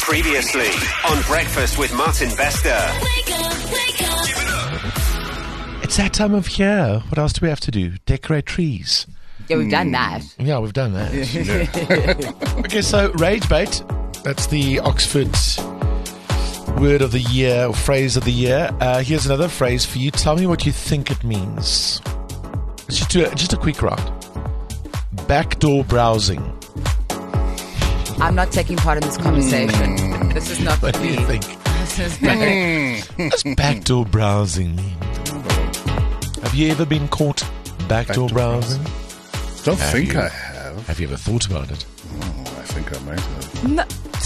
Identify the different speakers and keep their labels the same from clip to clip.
Speaker 1: Previously on Breakfast with Martin Bester.
Speaker 2: It's that time of year. What else do we have to do? Decorate trees.
Speaker 3: Yeah, we've done that.
Speaker 2: Yeah, we've done that. Okay, so rage bait. That's the Oxford word of the year or phrase of the year. Here's another phrase for you. Tell me what you think it means. Let's just do just a quick round. Backdoor browsing.
Speaker 3: I'm not taking part in this conversation. This is not
Speaker 2: What do
Speaker 3: me.
Speaker 2: you think? What does backdoor browsing mean? Have you ever been caught backdoor browsing?
Speaker 4: Don't think I have.
Speaker 2: Have you ever thought about it?
Speaker 4: Oh, I think I might have.
Speaker 3: No.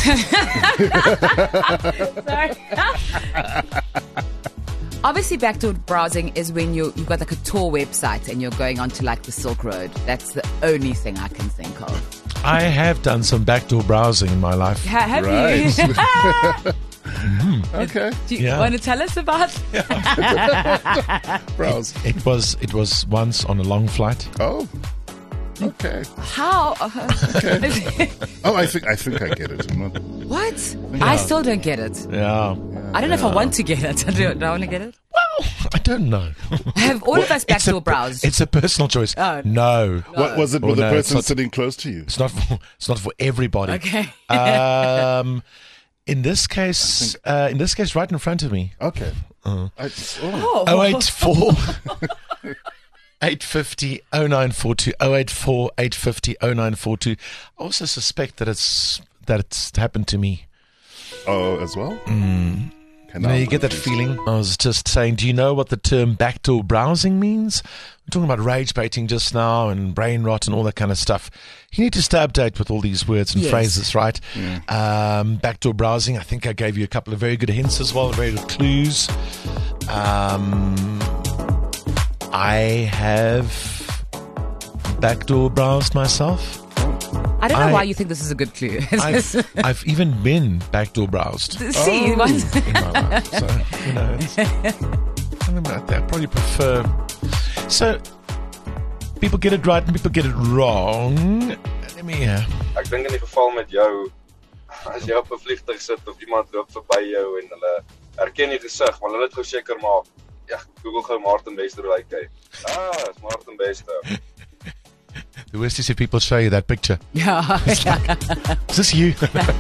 Speaker 3: Sorry. Obviously, backdoor browsing is when you've got like a tour website and you're going onto like the Silk Road. That's the only thing I can think of.
Speaker 2: I have done some backdoor browsing in my life.
Speaker 3: Have
Speaker 4: Right.
Speaker 3: you?
Speaker 4: Okay.
Speaker 3: Do you
Speaker 2: Yeah.
Speaker 3: want to tell us about?
Speaker 4: Browse.
Speaker 2: It was once on a long flight.
Speaker 4: Oh. Okay.
Speaker 3: How?
Speaker 4: Oh, I think I get it.
Speaker 3: What? I still don't get it.
Speaker 2: Yeah.
Speaker 3: I don't know if I want to get it. Do I want to get it?
Speaker 2: Well, I don't know.
Speaker 3: Have all of us backdoor browsed?
Speaker 2: It's a personal choice.
Speaker 3: Oh.
Speaker 2: No.
Speaker 4: What was it
Speaker 2: Oh,
Speaker 4: with
Speaker 2: no,
Speaker 4: the
Speaker 2: it's
Speaker 4: person
Speaker 2: not-
Speaker 4: sitting close to you?
Speaker 2: It's not for everybody.
Speaker 3: Okay.
Speaker 2: In this case, right in front of me.
Speaker 4: Okay.
Speaker 3: Oh.
Speaker 2: 084 850 0942 084 850 0942. I also suspect that it's happened to me.
Speaker 4: Oh, as well?
Speaker 2: You know, you get that feeling. I was just saying, do you know what the term backdoor browsing means? We're talking about rage baiting just now and brain rot and all that kind of stuff. You need to stay updated with all these words and
Speaker 3: Yes.
Speaker 2: phrases, right? Backdoor browsing, I think I gave you a couple of very good hints as well, very good clues. I have backdoor browsed myself.
Speaker 3: I don't know why you think this is a good clue.
Speaker 2: I've even been backdoor browsed
Speaker 3: See,
Speaker 2: in my life. So, you know, I don't know about that. I probably prefer. So, people get it right and people get it wrong. Let me.
Speaker 5: Ek dink in die geval met jou, as jy op 'n vliegtuig sit of iemand loop verby jou en hulle herken jy gesig, maar hulle het gou seker maak. Ja, Google gou Martin Bester like hy. It's Martin Bester.
Speaker 2: The worst is if people show you that picture.
Speaker 3: Yeah.
Speaker 2: Is this you?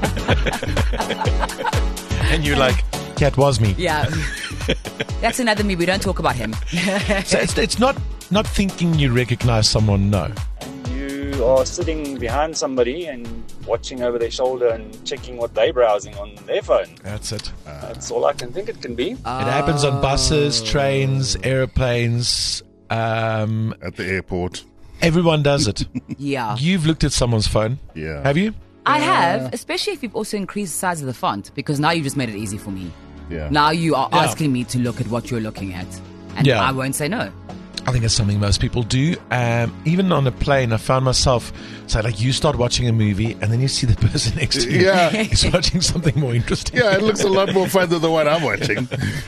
Speaker 2: And you're like, yeah, it was me.
Speaker 3: Yeah. That's another me. We don't talk about him.
Speaker 2: So it's not thinking you recognize someone. No.
Speaker 6: You are sitting behind somebody and watching over their shoulder and checking what they're browsing on their phone.
Speaker 2: That's it.
Speaker 6: That's all I can think it can be.
Speaker 2: It happens on buses, trains, airplanes.
Speaker 4: At the airport.
Speaker 2: Everyone does it.
Speaker 3: Yeah.
Speaker 2: You've looked at someone's phone.
Speaker 4: Yeah.
Speaker 2: Have you?
Speaker 3: I have, especially if you've also increased the size of the font, because now you just made it easy for me.
Speaker 4: Yeah.
Speaker 3: Now you are
Speaker 2: Yeah.
Speaker 3: asking me to look at what you're looking at. And
Speaker 2: Yeah.
Speaker 3: I won't say no.
Speaker 2: I think it's something most people do. Even on a plane, I found myself, so like you start watching a movie and then you see the person next to you.
Speaker 4: Yeah.
Speaker 2: He's watching something more interesting.
Speaker 4: Yeah, it looks a lot more fun than the one I'm watching.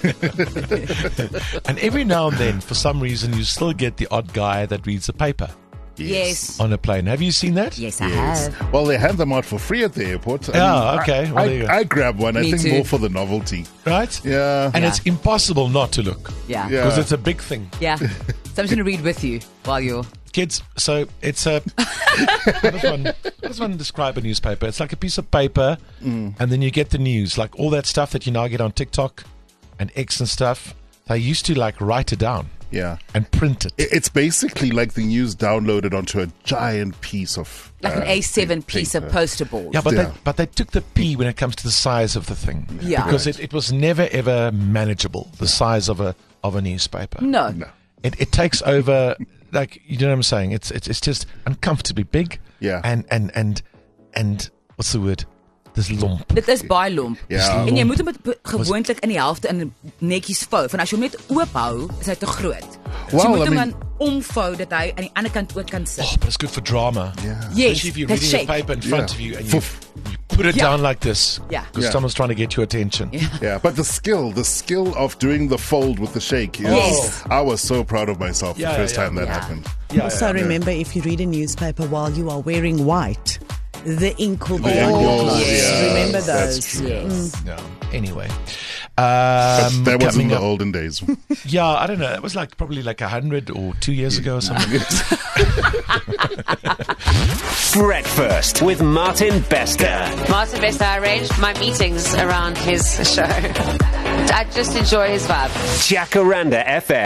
Speaker 2: And every now and then, for some reason, you still get the odd guy that reads a paper
Speaker 3: Yes.
Speaker 2: on a plane. Have you seen that?
Speaker 3: Yes, I have.
Speaker 4: Well, they hand them out for free at the airport.
Speaker 2: Yeah, okay. Well, there you go.
Speaker 4: I grab one. I
Speaker 3: Me
Speaker 4: think
Speaker 3: too.
Speaker 4: more for the novelty.
Speaker 2: Right?
Speaker 4: Yeah.
Speaker 2: And
Speaker 3: Yeah.
Speaker 2: it's impossible not to look
Speaker 3: Yeah.
Speaker 4: Yeah.
Speaker 2: because it's a big thing.
Speaker 3: Yeah. So I'm just going to read with you while you're...
Speaker 2: Kids, so it's a. How does one describe a newspaper? It's like a piece of paper, and then you get the news, like all that stuff that you now get on TikTok and X and stuff. They used to like write it down
Speaker 4: Yeah.
Speaker 2: and print it.
Speaker 4: It's basically like the news downloaded onto a giant piece of
Speaker 3: Like an A7 piece of
Speaker 4: paper.
Speaker 3: poster board.
Speaker 2: Yeah, but
Speaker 4: Yeah.
Speaker 2: they took the P when it comes to the size of the thing.
Speaker 3: Yeah.
Speaker 2: because it was never ever manageable. The size of a newspaper.
Speaker 3: No.
Speaker 4: No.
Speaker 2: It takes over. Like, you know what I'm saying? It's just uncomfortably big.
Speaker 4: Yeah.
Speaker 2: And what's the word? Dis lomp.
Speaker 3: Dit is baie lomp.
Speaker 4: Ja.
Speaker 3: En jy moet hom gewoonlik in die helfte in netjies vou. Van as jy hom net oop hou, is hy te groot. So
Speaker 4: Well,
Speaker 3: jy moet
Speaker 4: I
Speaker 3: hom
Speaker 4: mean-
Speaker 3: dan omvou dat hy aan die ander kant ook kan sit.
Speaker 2: Oh, but it's good for drama.
Speaker 4: Yeah.
Speaker 3: Yes,
Speaker 2: Especially if you're
Speaker 3: the
Speaker 2: reading
Speaker 3: shape.
Speaker 2: a paper in front
Speaker 4: Yeah.
Speaker 2: of you and
Speaker 4: Foof.
Speaker 2: you put it
Speaker 3: Yeah.
Speaker 2: down like this.
Speaker 3: Yeah.
Speaker 2: Because
Speaker 4: Yeah.
Speaker 2: someone's trying to get your attention.
Speaker 4: Yeah, but the skill of doing the fold with the shake. Is,
Speaker 3: Yes.
Speaker 4: I was so proud of myself
Speaker 2: Yeah,
Speaker 4: the first
Speaker 2: yeah,
Speaker 4: time that
Speaker 3: yeah.
Speaker 4: happened.
Speaker 2: Yeah,
Speaker 7: Also, remember, if you read a newspaper while you are wearing white, The Inkle
Speaker 4: The Inkles,
Speaker 7: Yes,
Speaker 4: yeah,
Speaker 7: remember
Speaker 4: that's
Speaker 7: those?
Speaker 4: true.
Speaker 7: Yes.
Speaker 2: No. Anyway.
Speaker 4: But that was in
Speaker 2: coming
Speaker 4: the
Speaker 2: up-
Speaker 4: olden days.
Speaker 2: Yeah, I don't know. It was like probably like 100 or 2 years ago or something.
Speaker 1: Breakfast with Martin Bester.
Speaker 8: Martin Bester, I arranged my meetings around his show. I just enjoy his vibe.
Speaker 1: Jacaranda FM.